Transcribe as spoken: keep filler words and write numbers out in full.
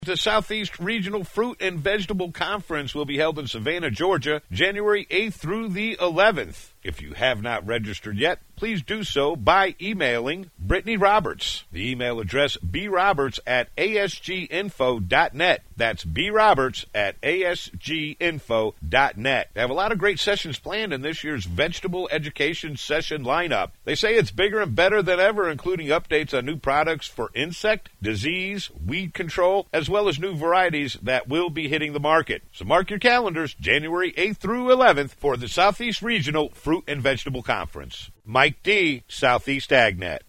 The Southeast Regional Fruit and Vegetable Conference will be held in Savannah, Georgia, January eighth through the eleventh. If you have not registered yet, please do so by emailing Brittany Roberts. The email address broberts at a s g info dot net. That's broberts at a s g info dot net. They have a lot of great sessions planned in this year's Vegetable Education Session lineup. They say it's bigger and better than ever, including updates on new products for insect, disease, weed control, as well as new varieties that will be hitting the market. So mark your calendars, January eighth through eleventh for the Southeast Regional Fruit and Vegetable Conference. Mike D., Southeast AgNet.